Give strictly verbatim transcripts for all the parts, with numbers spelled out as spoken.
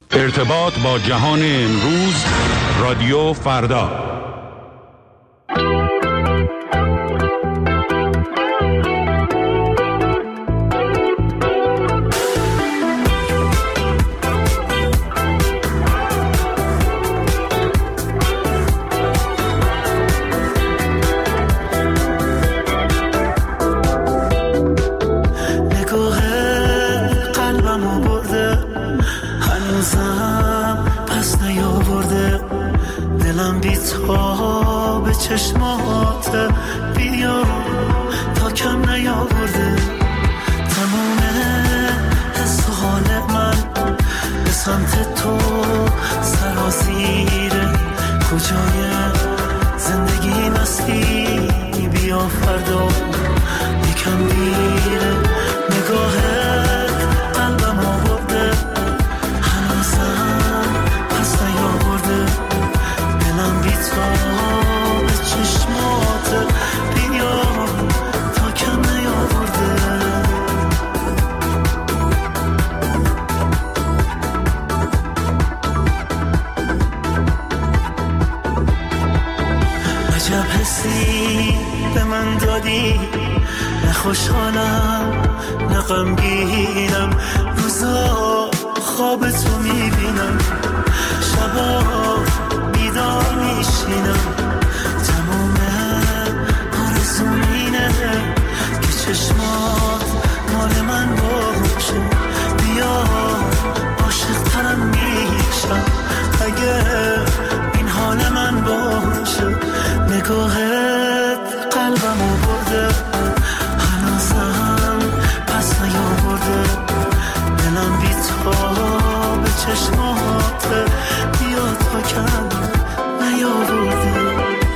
ارتباط با جهان امروز، رادیو فردا. چشمات بیا تا کم نیاورده تمام حس و حال من به سمت تو سرازیره کجای زندگی مستی بیا فردا یکم دیره نگاهت قلبم آورده هنوزم پس نیاورده دلم بی تو چشمات بیا تا کم نیاورده عجب حسی به من دادی نه خوشحالم نه غمگینم روزا خواب تو میبینم شبا بیدار میشینم که چشمات مال من باشه بیا عاشق ترم میشم اگه این حال من باشه نگاهت قلبمو برده هنوزم پس نیاورده دلم بی تو به چشمات بیا تا کم نیاورده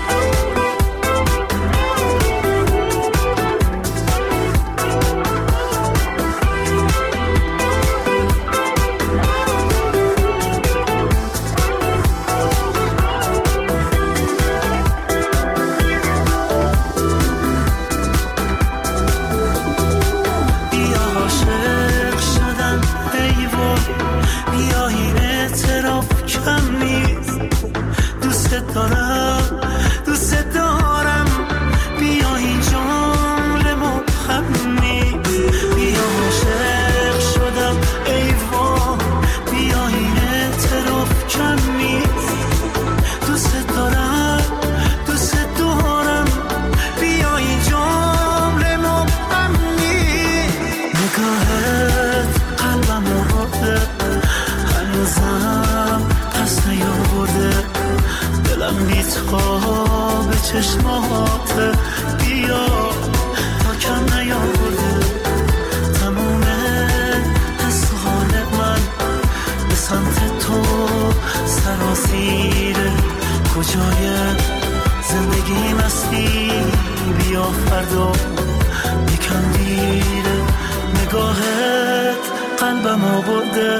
چشمات بیا تا کم نیاورده تموم حس و حال من به سمت تو سرازیره کجای زندگی مستی بیا فردا یکم دیره نگاهت قلبم آورده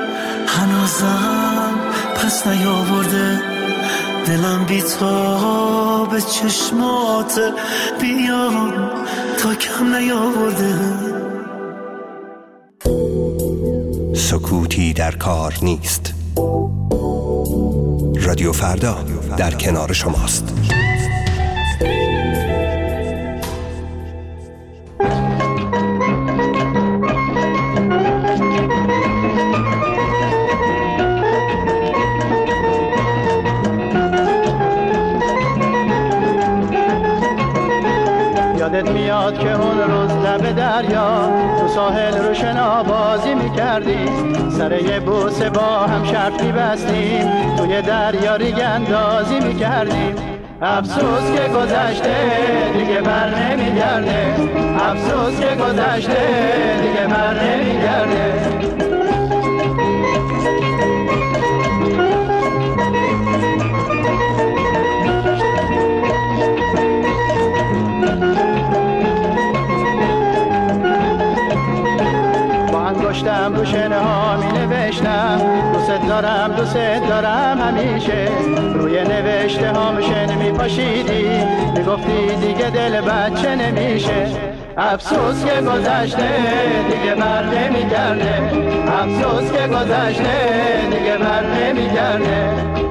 هنوزم پس نیاورده دلم بی تو به چشمات بیا تا کم نیاورده سکوتی در کار نیست. رادیو فردا در کنار شماست. یادت میاد که اون روز لب دریا تو ساحل رو شنا بازی میکردیم سر یه بوسه با هم شرط میبستیم توی دریا ریگ اندازی میکردیم افسوس که گذشته دیگه بر نمیگرده افسوس که گذشته دیگه بر نمیگرده انگشتم رو شنه ها می نوشتم دوست دارم دوست دارم همیشه. روی نوشته هام شن میپاشیدی، میگفتی دیگه دل بچه نمیشه. افسوس که گذشته دیگه بر نمیگرده، افسوس که گذشته دیگه بر نمیگرده.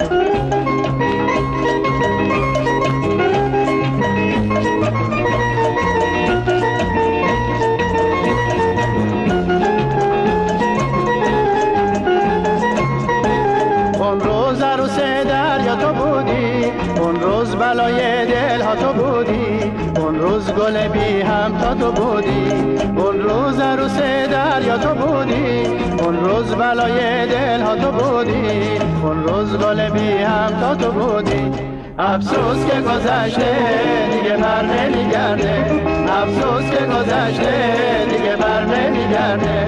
اون روز عروس دریا تو بودی، اون روز بلای دل ها تو بودی، اون روز گل بی هم تا تو بودی. اون روز عروس دریا تو بودی، اون روز بلای دل ها تو بودی، اون روز گل بی هم تا تو بودی. افسوس که گذشته دیگه بر نمیگرده، افسوس که گذشته دیگه بر نمیگرده.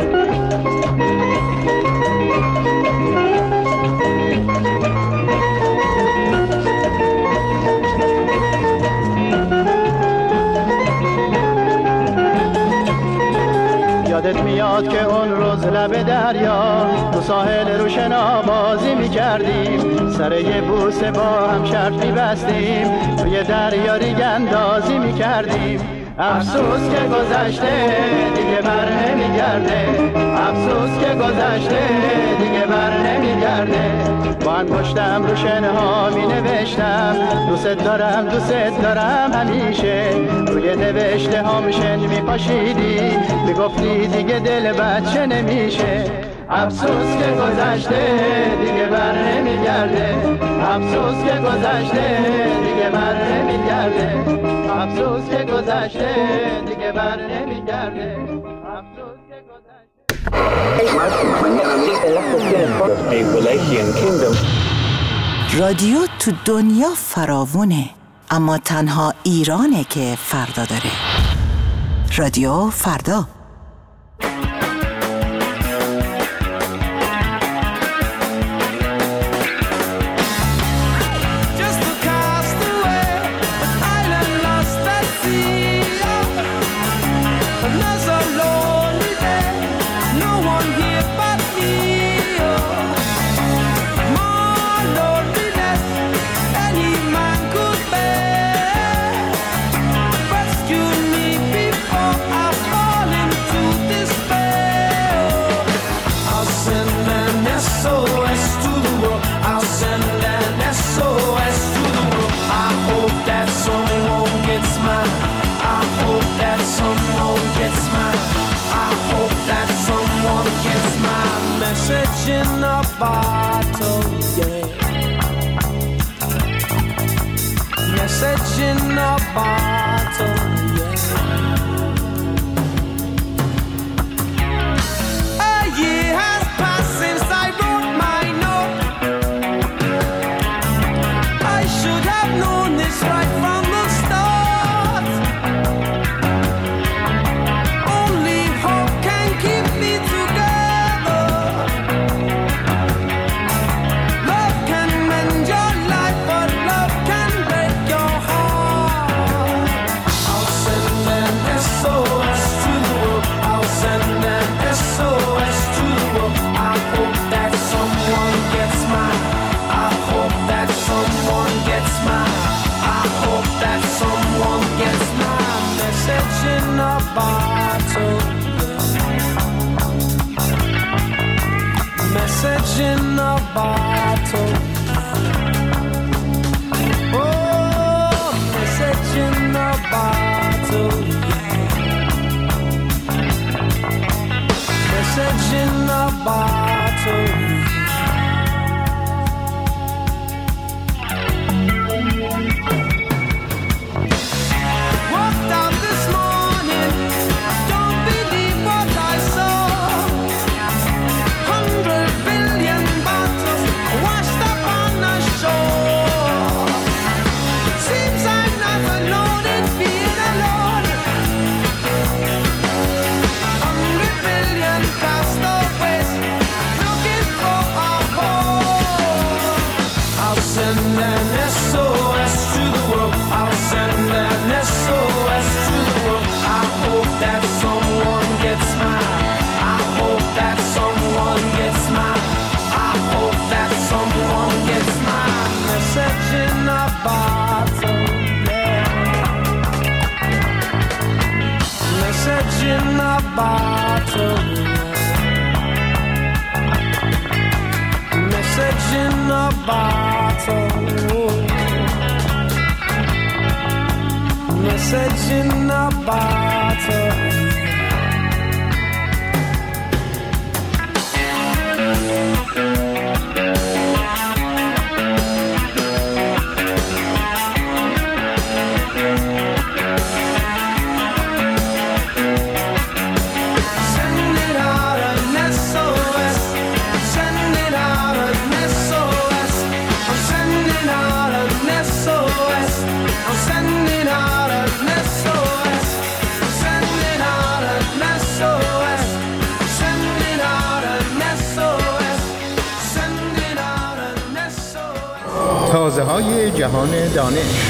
یادت میاد که اون روز لب دریا تو ساحل روشنا بازی میکردیم، سر یه بوسه با هم شرط میبستیم، توی دریا ریگ اندازی میکردیم. افسوس که گذشته دیگه بر نمیگرده، افسوس که گذشته دیگه بر نمیگرده. با انگشتم رو شنه ها می نوشتم دوست دارم دوست دارم همیشه. روی نوشته ها میشن می پاشیدی، می گفتی دیگه دل بچه نمیشه. افسوس که گذشته دیگه بر نمیگرده، افسوس که گذشته دیگه بر نمیگرده، افسوس که گذشته دیگه بر نمیگرده، افسوس که گذشته. رادیو تو دنیا فراوونه، اما تنها ایرانه که فردا داره. رادیو فردا. Message in a bottle, yeah. Message in a bottle, yeah. A year has passed since I wrote my note. I should have known this right from the start. Only hope can keep me together. In a bottle, message in a bottle. Oh, message in a bottle, message in a bottle. Walked out this morning, don't believe what I saw. Hundred billion bottles washed up on the shore. Seems I'm not alone in being alone. Hundred billion castaways looking for a home. I'll send an S O S to the world. I'll send an S O S to the world. I hope that someone gets mine. I hope that someone gets mine. I bottle. Message in a bottle. Message in a bottle. تازه های جهان دانش.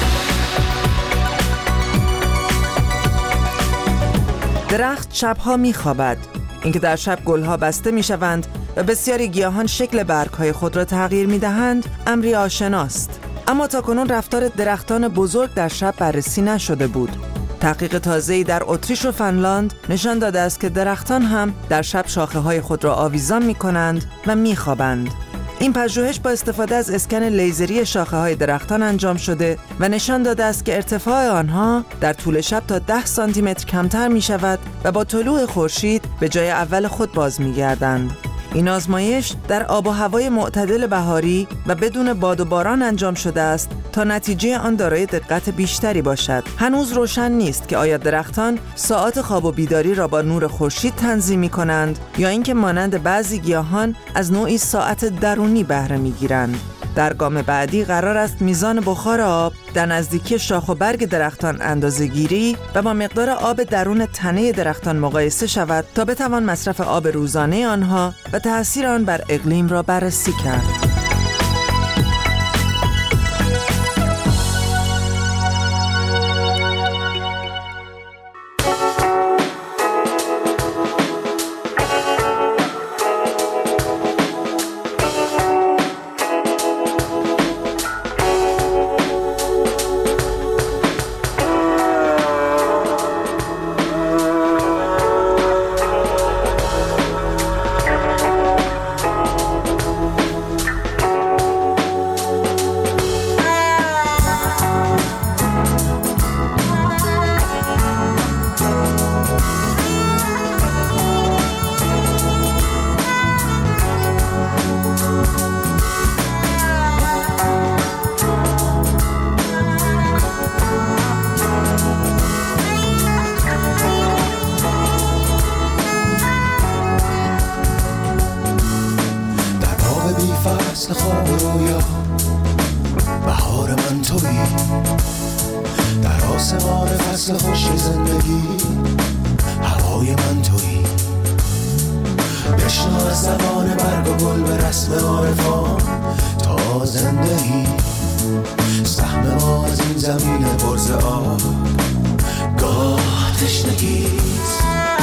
درخت شبها می‌خوابد. اینکه در شب گلها بسته می‌شوند و بسیاری گیاهان شکل برگ‌های خود را تغییر می‌دهند، امری آشناست. اما تاکنون رفتار درختان بزرگ در شب بررسی نشده بود. تحقیق تازه‌ای در اتریش و فنلاند نشان داده است که درختان هم در شب شاخه‌های خود را آویزان می‌کنند و می‌خوابند. این پژوهش با استفاده از اسکن لیزری شاخه‌های درختان انجام شده و نشان داده است که ارتفاع آنها در طول شب تا ده سانتی متر کمتر می‌شود و با طلوع خورشید به جای اول خود باز می‌گردند. این آزمایش در آب و هوای معتدل بهاری و بدون باد و باران انجام شده است تا نتیجه آن دارای دقت بیشتری باشد. هنوز روشن نیست که آیا درختان ساعات خواب و بیداری را با نور خورشید تنظیم می‌کنند یا اینکه مانند بعضی گیاهان از نوعی ساعت درونی بهره می‌گیرند. در گام بعدی قرار است میزان بخار آب در نزدیکی شاخ و برگ درختان اندازه‌گیری و با مقدار آب درون تنه درختان مقایسه شود تا بتوان مصرف آب روزانه آنها و تأثیر آن بر اقلیم را بررسی کرد. فصل خواب رویا بهار من تویی، در آسمان فصل خوش زندگی هوای من تویی. بشنو از زبان برگ و گل به رسم عارفان تا زنده ای، سهم ما از این زمین برز آب گاه تشنگیست.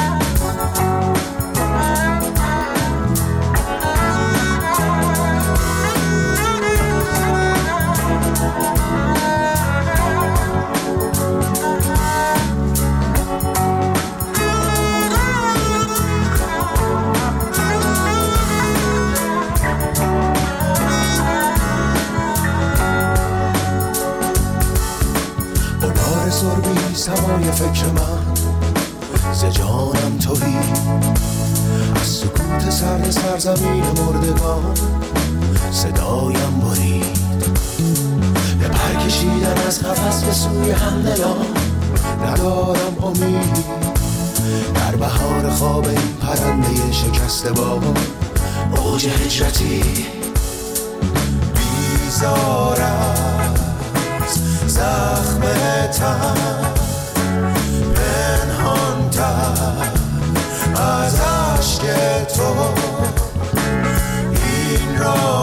هوای فکر من ز جانم تویی، از سکوت سرد سرزمین مردگان صدایم برید، به پر کشیدن از قفس به سوی همدلان ندارم امید. در بهار خواب این پرنده شکسته با اوج هجرتی بیزار از زخم تن پنهان تر از عشق تو، این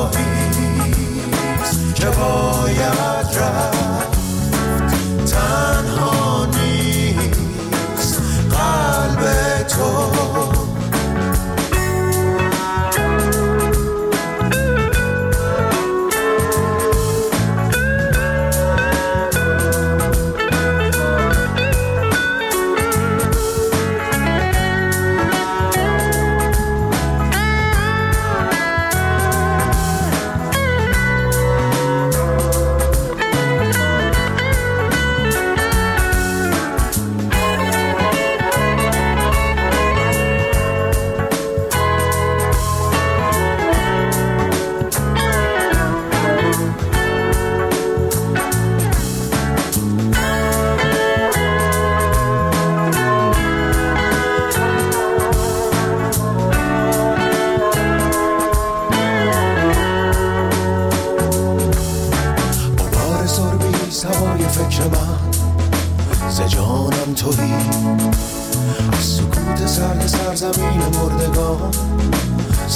راهیست که باید رفت، تنها نیست قلب تو.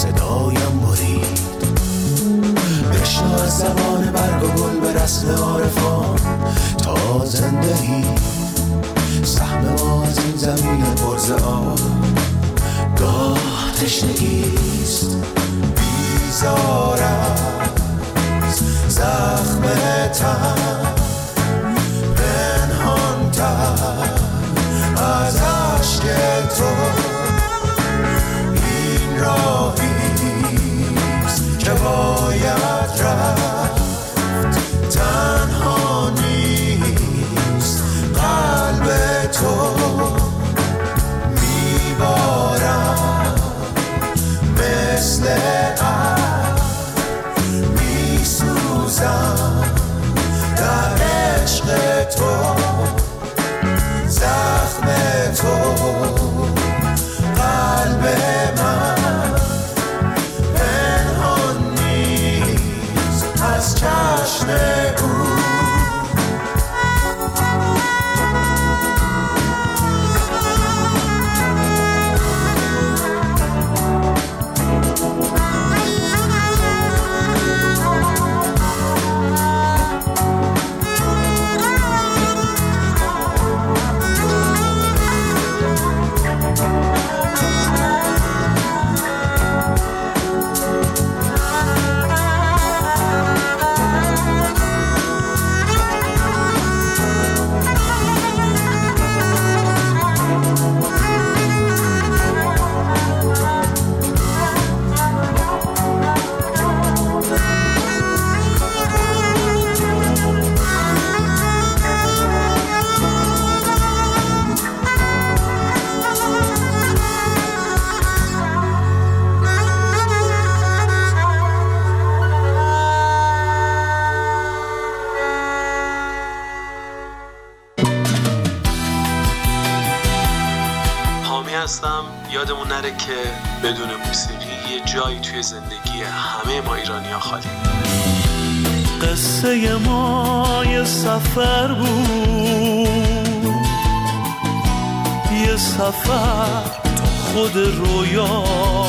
صدایم برید. بشنو از زبان برگ و گل به رسم عارفان تا زنده ای. سهم ما از این زمین پرز آب گاه تشنگیست. بیزار از زخم تن پنهان تر از عشق تو. این راهیست که باید رفت، تنها نیست قلب تو. میبارم مثل عرق، میسوزم در عشق تو. زخم تو قلب من پنهان نیست از چشم او. یادمون نره که بدون موسیقی یه جایی توی زندگی همه ما ایرانی‌ها خالی. قصه ما یه سفر بود، یه سفر تو خود رویا.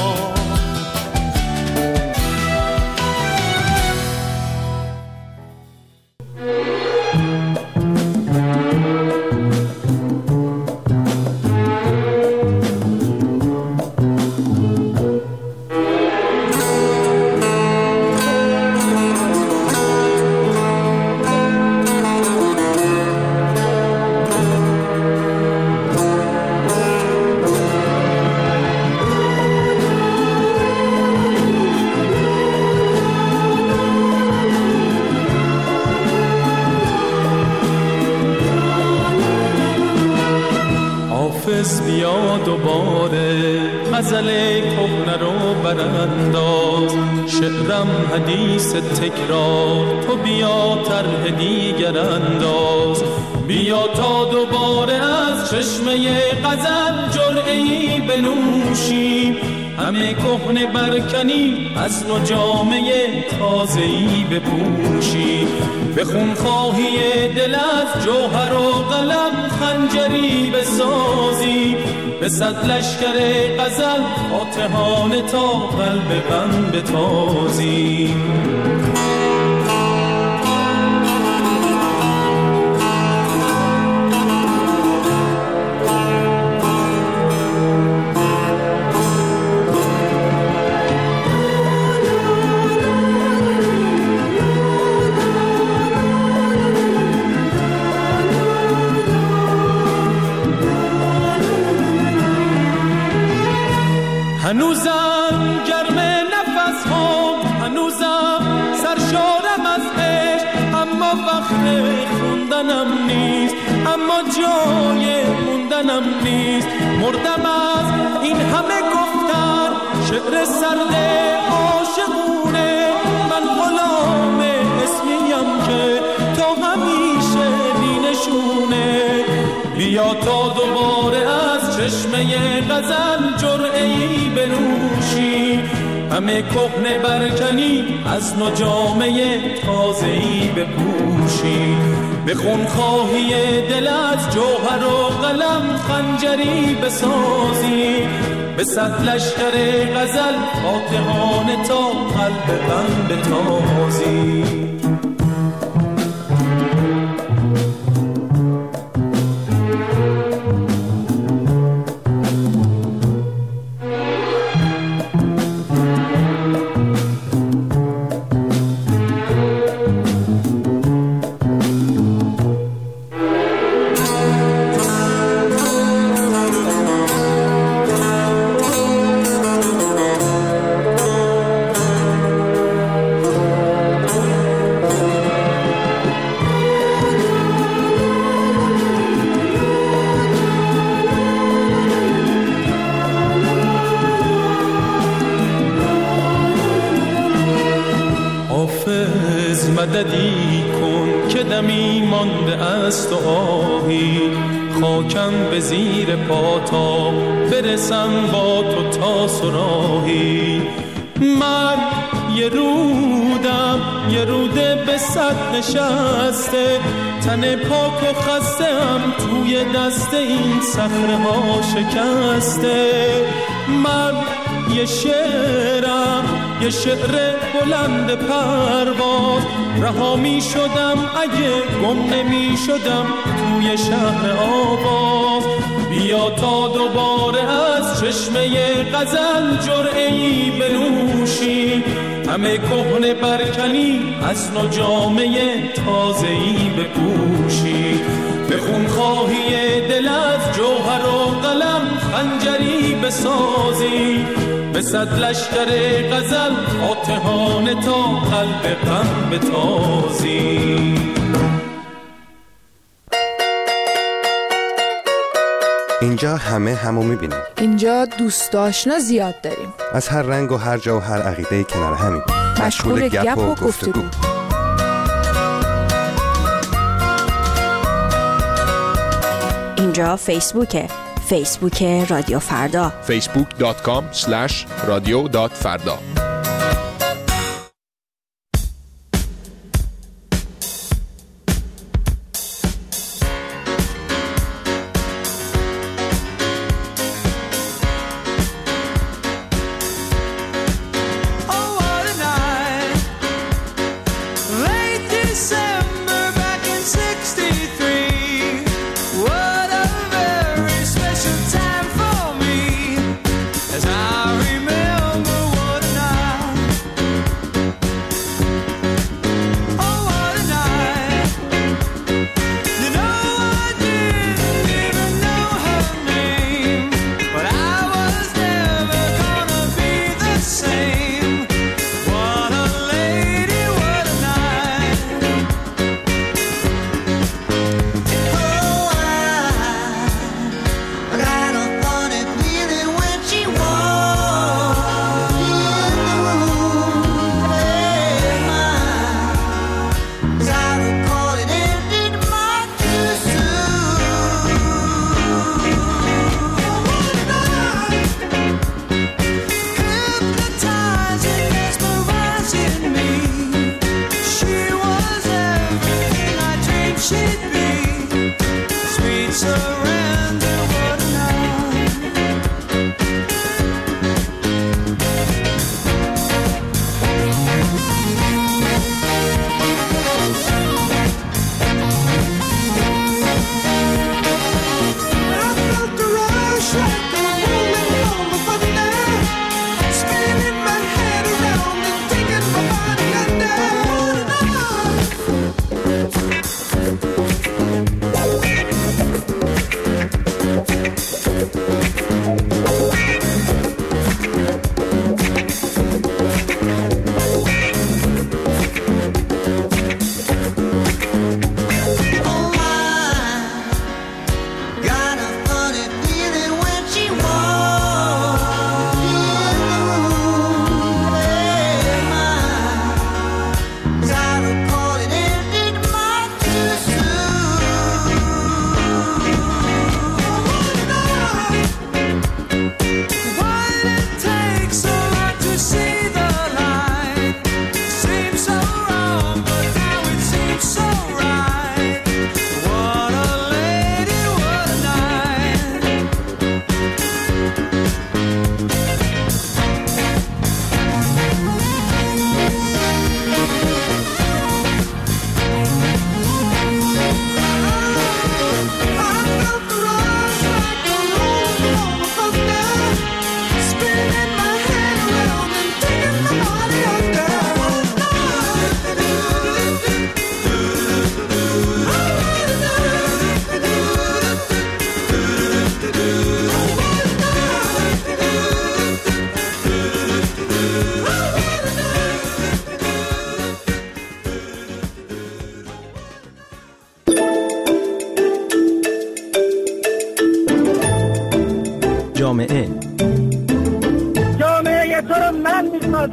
حافظ بیا دوباره غزل کهنه رو برانداز. شعرم حدیث تکرار، تو بیا طرح دیگر انداز. بیا تا دوباره از چشمه غزل جرعه‌ای بنوشیم. همه کهنه برکنی از نو جامه تازه‌ای بپوشی. به خونخواهی دل از جوهر و قلم خنجری بسازی. به صد لشکر غزل فاتحانه تا قلب غم بتازی. هنوزم گرم نفس ها، هنوزم سرشارم از عشق. اما وقت خوندنم نیست، اما جای موندنم نیست. مردم از این همه گفتن، شعر سرد عاشقونه. من غلام اسمیم که تا همیشه بی نشونه. بیا تا دوباره از چشمه غزل جرعه‌ای بنوشی. همه کهنه برکنی از نو جامه تازه‌ای بپوشی. به خونخواهی دل از جوهر و قلم خنجری بسازی. به صد لشکر غزل فاتحانه تا قلب غم بتازی. مددی کن که دمی مانده است و آهی، خاکم به زیر پا تا برسم با تو تا سراهی. من یه رودم یه روده به صد نشسته، تن پاک و خستم توی دست این صخره ها شکسته. من یه شعرم یه شعر بلند پرواز، رها می شدم اگه گم نمی شدم توی شهر آواز. بیا تا دوباره از چشمه غزل جرعه‌ای بنوشی، همه کهنه برکنی از نو جامه تازه‌ای بپوشی. به خونخواهی دل از جوهر و قلم خنجری بسازی، به صد لشکر غزل فاتحانه تا قلب غم بتازی. اینجا همه همو میبینیم. اینجا دوست آشنا زیاد داریم، از هر رنگ و هر جا و هر عقیده کنار همین، مشغول گپ و گفتگو. اینجا فیسبوکه، فیسبوک رادیو فردا، فیسبوک دات کام اسلش رادیو دات فردا. As I remember what night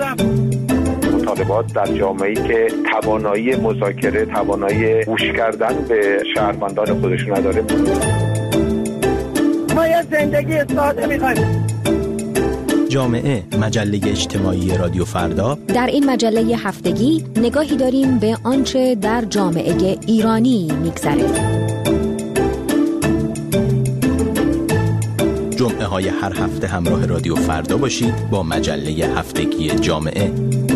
کردم. مطالبات در جامعه‌ای که توانایی مذاکره، توانایی گوش کردن به شهروندان خودش نداره. ما یه زندگی ساده می‌خوایم. جامعه، مجله اجتماعی رادیو فردا. در این مجله هفتگی نگاهی داریم به آنچه در جامعه ایرانی می‌گذره. جمعه های هر هفته همراه رادیو فردا باشید با مجله هفتگی جامعه.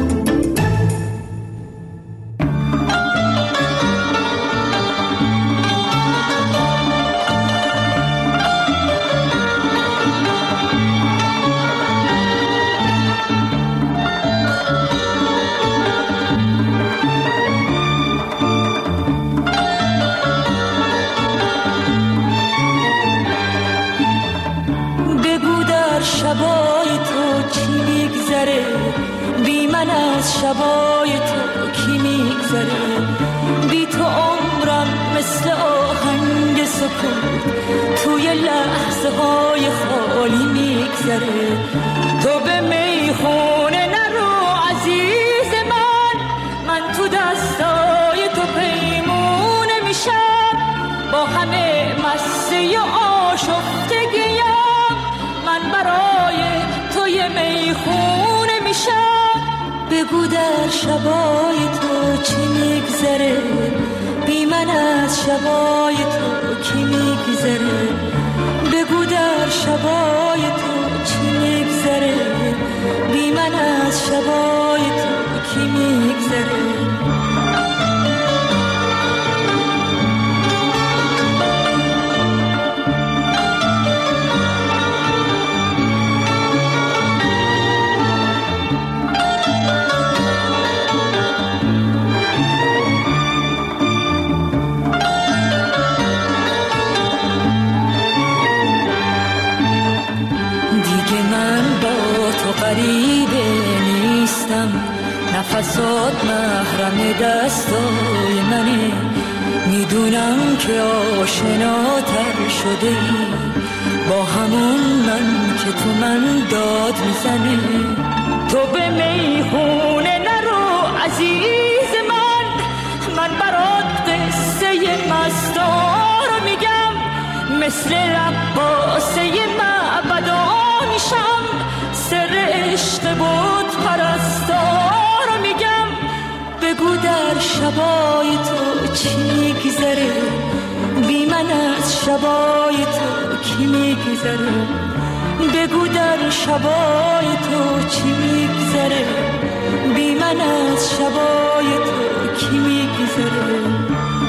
شبای تو چی میگذره، بی من از شبای تو کی میگذره، بی تو عمرم مثل آهنگ سکوت توی لحظه های خالی میگذره. تو به میخونه نرو عزیز من، من تو دستای تو پیمونه میشم، با همه مسته آشفتگیم من برای توی میخونه میشم. بگو در شبای تو چی میگذره، بی من از شبای تو کی میگذره، بگو در شبای تو چی میگذره، بی من از شبای تو کی میگذره. غریبه نیستم، نفسات محرم دستای منه، میدونم که آشناتر شده ای با همون من که تو من داد میزنه. تو به میخونه نرو عزیز من، من برات قصه مستار میگم، مثل رقاصه معبدا میشم، سر عشق بود پرستار میگم. بگو در شبای تو چی میگذره، بی من از شبای تو کی میگذره، بگو در شبای تو چی میگذره، بی من از شبای تو کی میگذره.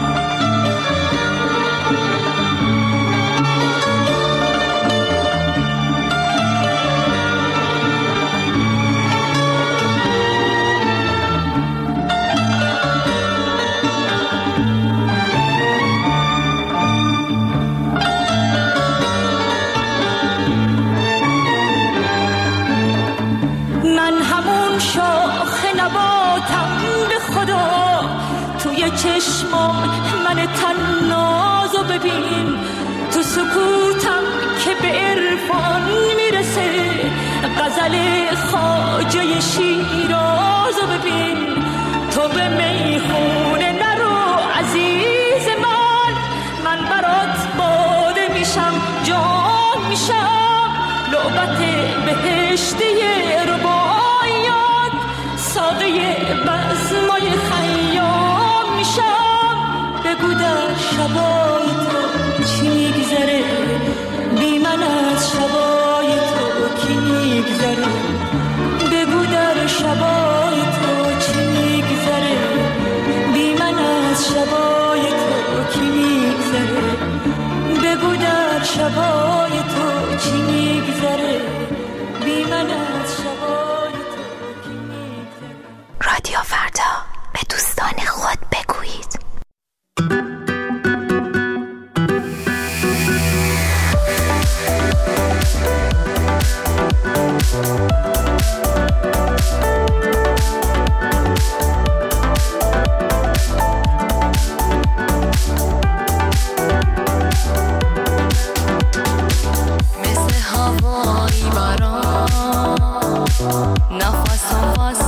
چشمام من تنازو ببین، تو سکوتم که به عرفان میرسه، غزل خواجه شیرازو ببین. تو به میخونه نرو عزیز من، من برات باده میشم، جام میشم، لعبت بهشتی رباعیات، ساقه بزمای خیام میشم. بگو در شبای تو چی میگذره، بی من از شبای تو کی میگذره، بگو در شبای تو چی میگذره، بی من از شبای تو کی میگذره، بگو در شبای تو چی میگذره، بی من از شبای تو کی میگذره. رادیو فردا، به دوستان خود بگویید. مثل هوایی برام نفسم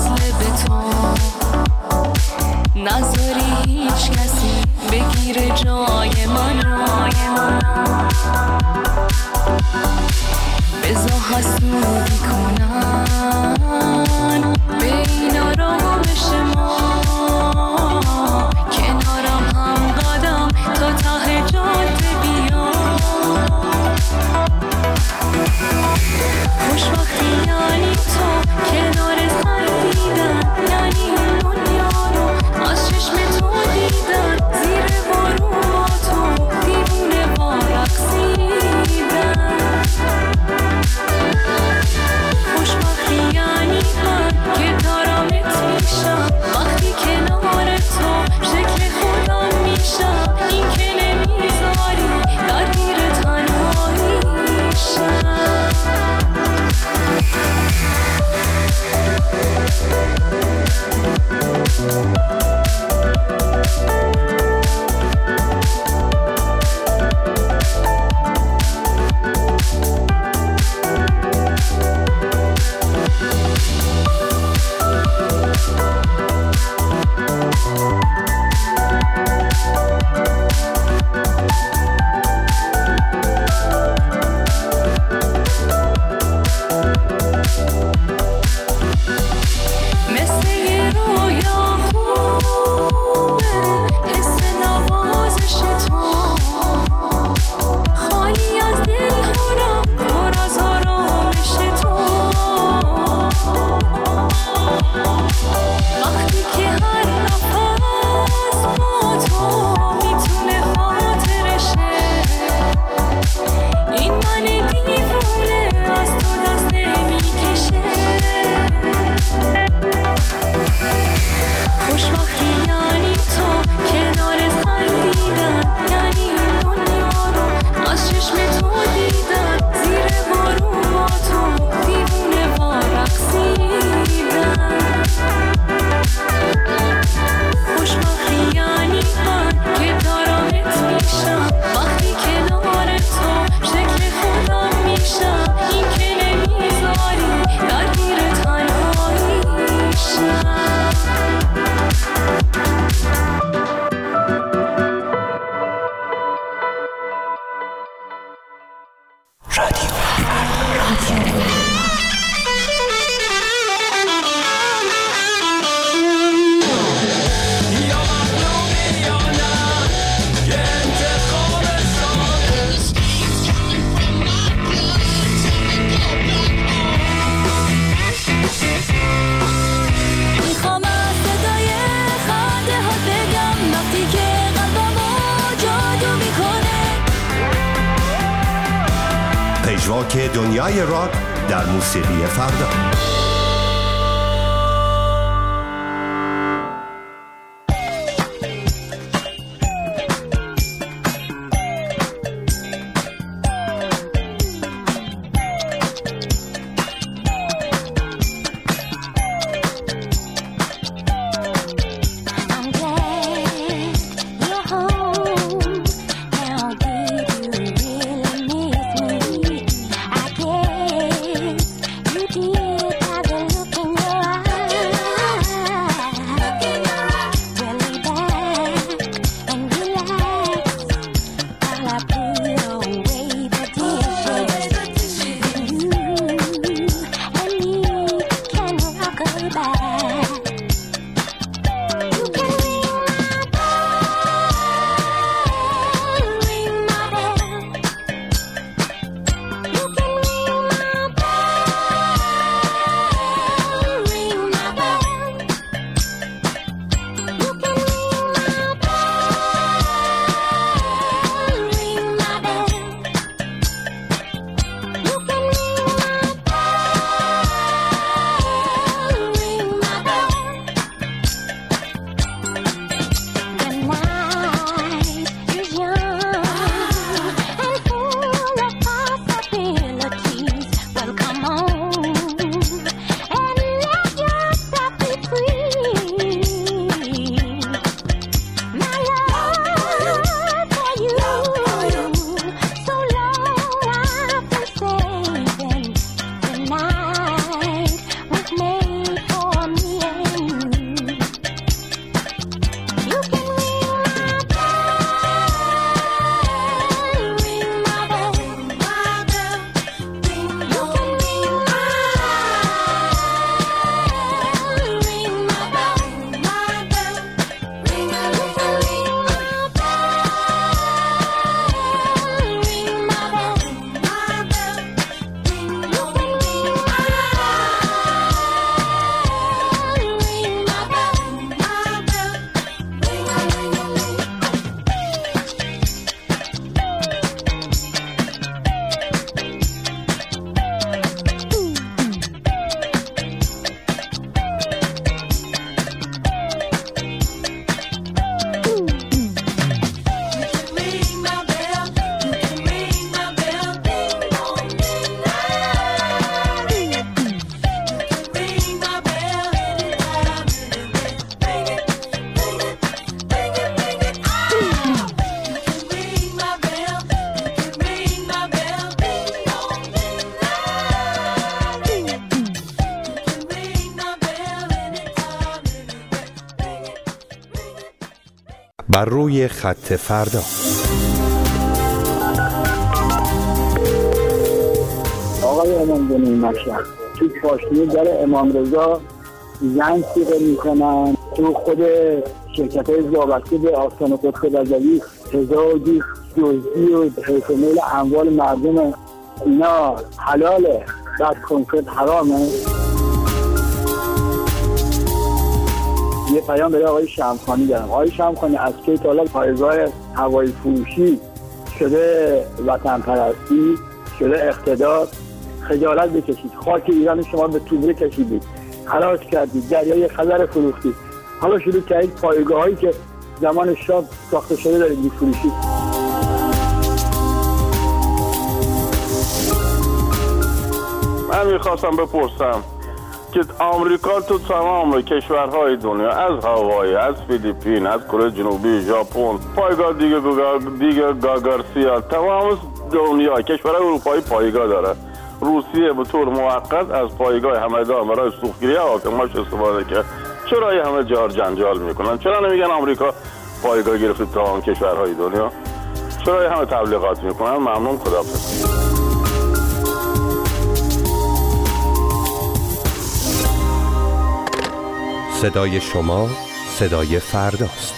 محاکه دنیای راک در موسیقی فردا. بر روی خط فردا. آقای امام بنی مشهد تو پاشنه در امام رضا زن سیغه میکنن، تو خود شرکت های وابسته به آستان قدس رضوی تزاوج دزدی و حیثمیل اموال مردم اینا حلاله، بعد کنفرد حرامه. یه پیام برای آقای شمخانی دارم. آقای شمخانی از که تا حالا پایگاه هوایی فروشی شده وطن پرستی، شده اقتدار، خجالت بکشید. خاک ایران شما به توبره کشیدید، خراج کردید، دریای خزر فروختید. حالا شروع کردید پایگاه هایی که زمان شاه ساخته شده دارید میفروشید. من میخواستم بپرسم که آمریکا تو تمام کشورهای دنیا، از هاوایی، از فیلیپین، از کره جنوبی، ژاپن، پایگاه دیگه دیگه گاگارسیا، تمام دنیا کشورهای اروپایی پایگاه داره. روسیه به طور موقت از پایگاه همدان برای سوختگیری هواپیماش استفاده کرد. چرا یه همه جار جنجال میکنن؟ چرا نمیگن آمریکا پایگاه گرفته تمام کشورهای دنیا؟ چرا یه همه تبلیغات میکنن؟ ممنون، خداحافظ. صدای شما صدای فرداست.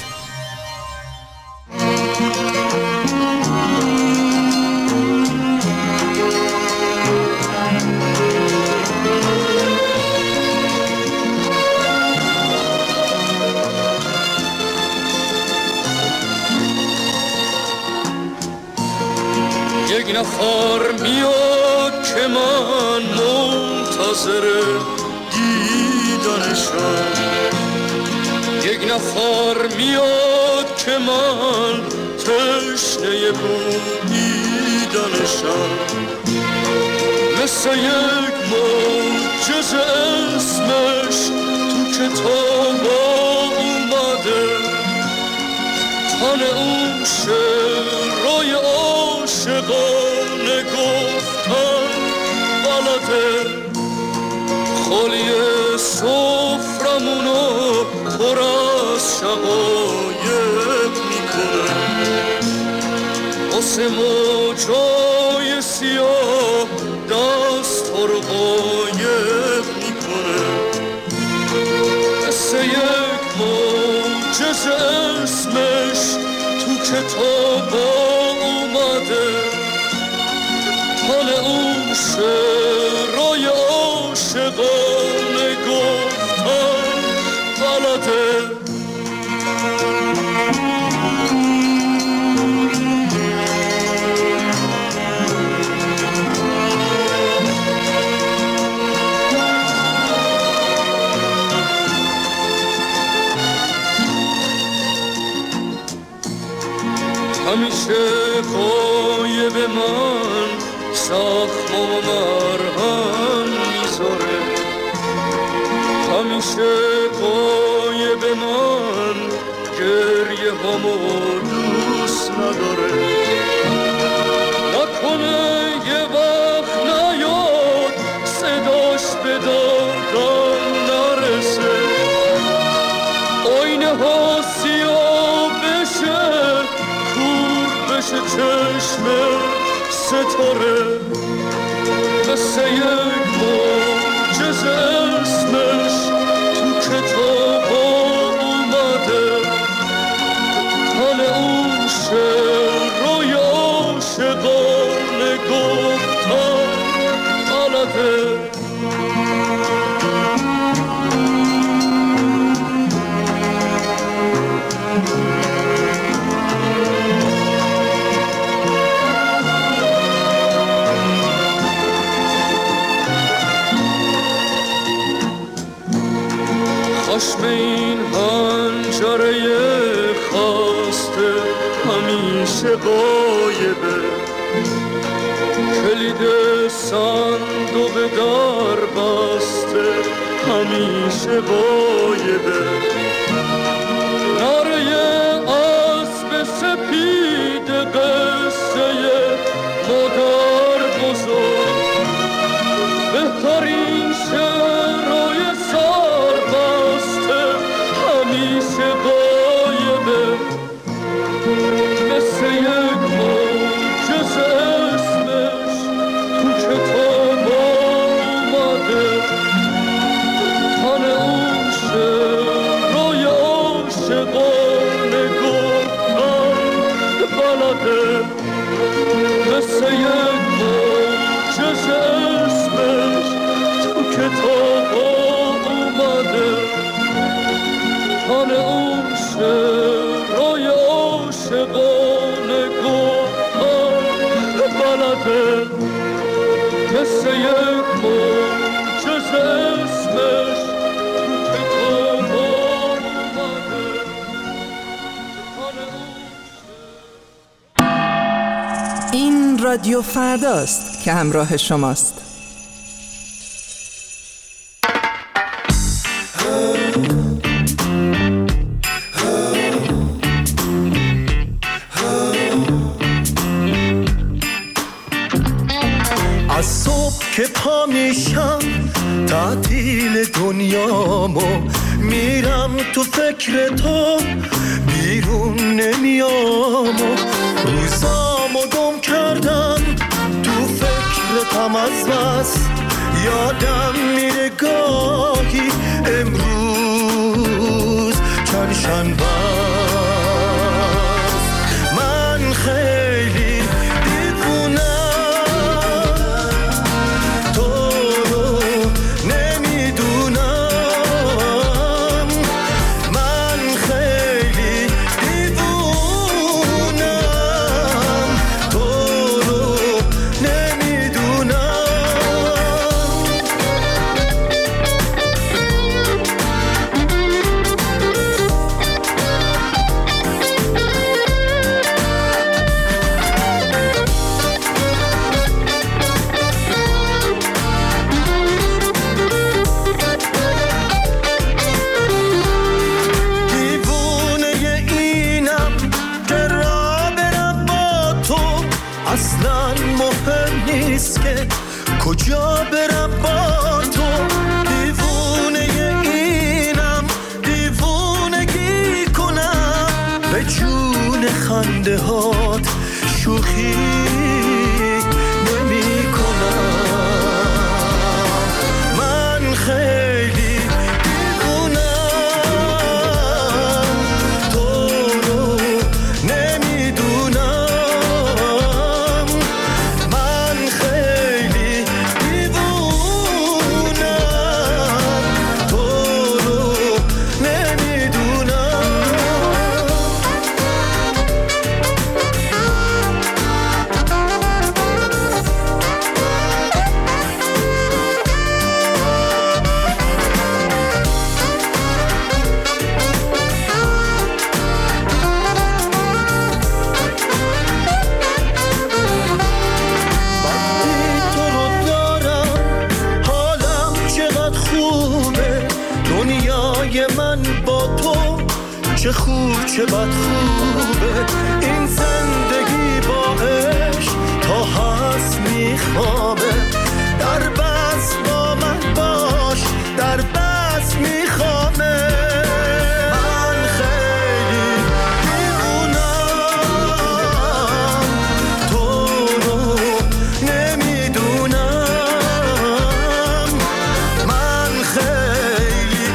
یک نفر میاد که من منتظر دیدنشم، یک نفر میاد که من تشنه بودیدنشم، مثل یک معجزه اسمش تو کتاب اومده، تن اون شعرهای عاشقانه گفتن بلده، خالی سفرمونو پر از شقایق میکنه، واسه موجای سیاه دست ها رو قایق میکنه، مثل یک معجزه اسمش تو کتاب اومده، حال اون شعرهای عاشقانه گفتن بلده. همیشه قایب من زخم و مرهم میذاره، همیشه قایب من گریه همو دوست نداره، نکنه یه وقت نیاد صداش به دادم نرسه، آینه ها سیاه بشه بشه چشم ستاره، مثل یک معجزه اسمش تو کتاب اومده، حال اون شعرهای عاشقانه گفتن بلده. خشم این حنجره خواسته همیشه غایبه، کلید صندوق در بسته همیشه غایبه، نره اسب سپید قصه مادر بزرگ، بهترین شعرهای همیشه غایبه، مثل یک معجزه اسمش تو کتاب اومده، تن اون شعرهای عاشقانه گفتن بلده، مثل یک معجزه اسمش تو کتاب اومده، حال اون شعرهای عاشقانه گفتن بلده، مثل یک معجزه اسمش تو کتاب اومده، حال اون. این رادیو فرداست که همراه شماست. از صبح که پا میشم تعطیل دنیامو، میرم تو فکر تو بیرون نمیام، روزامو گم کردم تو فکرتم از بس، یادم میره گاهی امروز چند شنبه است. من خیلی نمیدونم کجا برم با تو، دیوونه اینم دیوونگی کنم، به جون خنده هات شوخی نمی کنم. من خیلی دیوونم، تو رو نمیدونم. من خیلی دیوونم، تو رو نمیدونم. چه خوب چه بد خوبه این زندگی با عشق، تا هست میخوابه. در بس با من باش، در بس میخوامه. من خیلی دیوونم، تو رو نمیدونم. من خیلی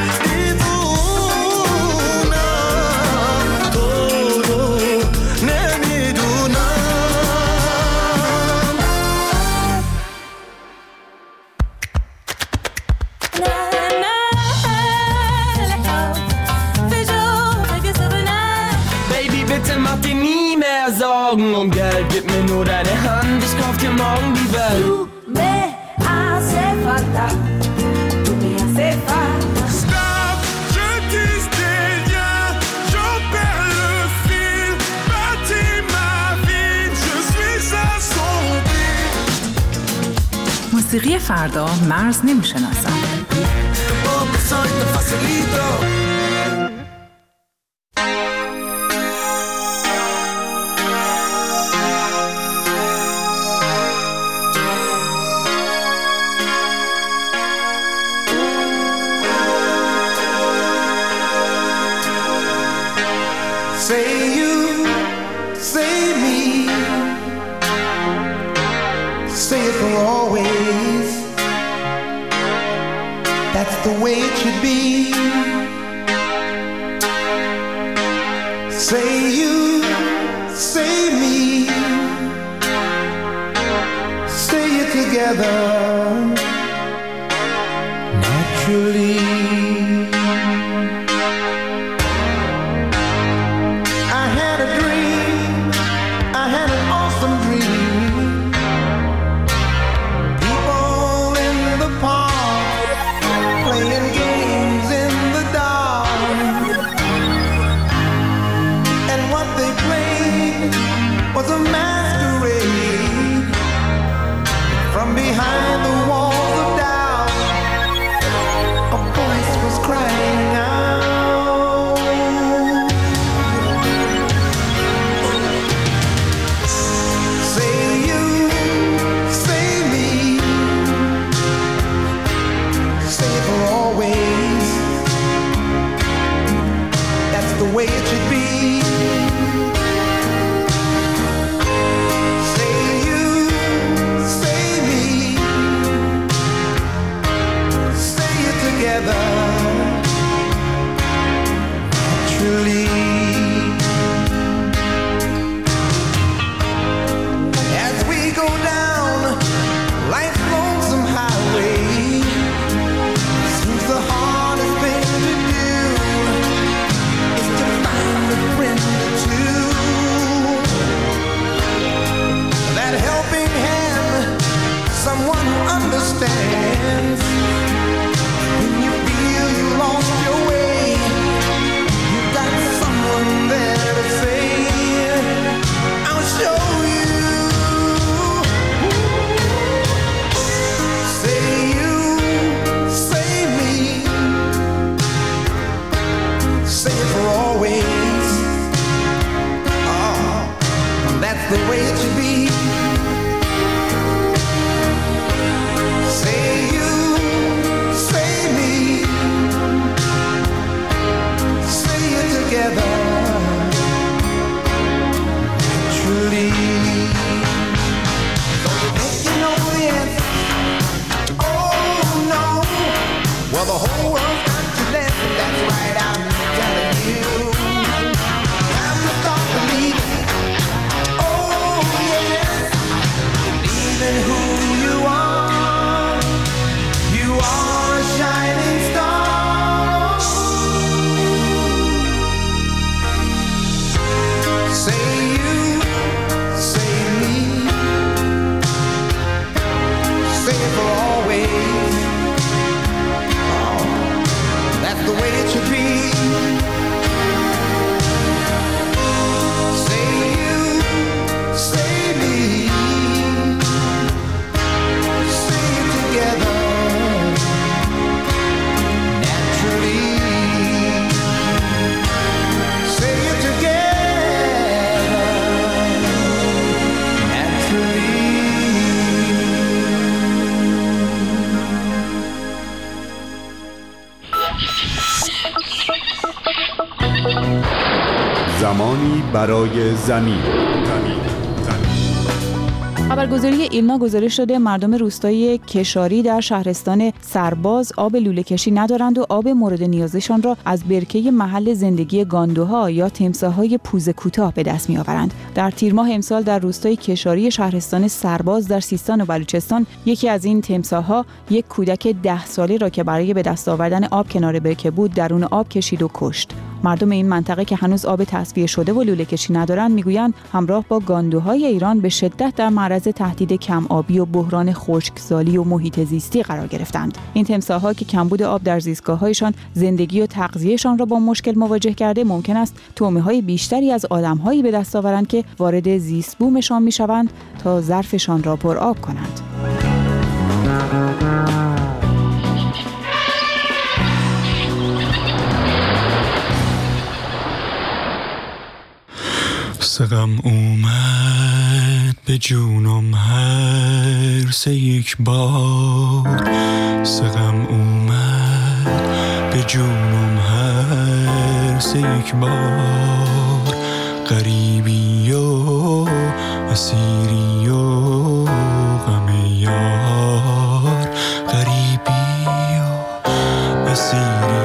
Sorgen um Geld, gib mir nur deine Hand, ich kauf dir morgen die Welt. Du me hace falta, tu me hace falta. Stop, je dis rien, j'en perds le fil. Bâtis ma vie, je suis assombri. موسیقی فردا مرز نمیشناسد. Say you, say me, say it for always. That's the way it should be. Say you, say me, say it together naturally. Behind the walls of doubt, a voice was crying out. Say you, say me, say it for always. That's the way it should be. Naturally, as we go down life's lonesome highway, seems the hardest thing to do is to find a friend or two. That helping hand, someone who understands. When you feel you lost your way, you got someone there to say, I'll show you. Say you, say me, say it for always. Oh, that's the way it should be. زمانی برای زمین. خبرگزاری ایلنا گزارش داده مردم روستای کشاری در شهرستان سرباز آب لوله کشی ندارند و آب مورد نیازشان را از برکه محل زندگی گاندوها یا تمساح‌های پوزه کوتاه به دست می‌آورند. در تیر ماه امسال در روستای کشاری شهرستان سرباز در سیستان و بلوچستان یکی از این تمساح‌ها یک کودک ده ساله را که برای به دست آوردن آب کنار برکه بود درون آب کشید و کشت. مردم این منطقه که هنوز آب تصفیه شده و لوله کشی ندارند میگویند همراه با گاندوهای ایران به شدت در معرض تهدید کم آبی و بحران خشکسالی و محیط زیستی قرار گرفتند. این تمساح‌ها که کمبود آب در زیستگاه‌هایشان زندگی و تغذیه‌شان را با مشکل مواجه کرده، ممکن است طعمه‌های بیشتری از آدم‌هایی به دست آورند که وارد زیست بومشان می‌شوند تا ظرفشان را پر آب کنند. سقم اومد به جونم هر سه یک بار، سقم اومد به جونم هر سه یک بار، غریبی و اسیری و غم یار، غریبی و اسیری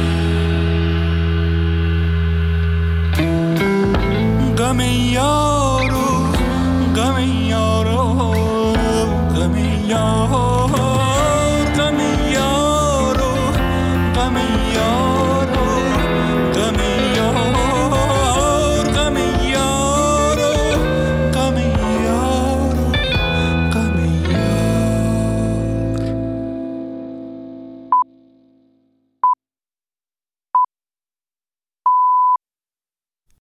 غم یار دنیا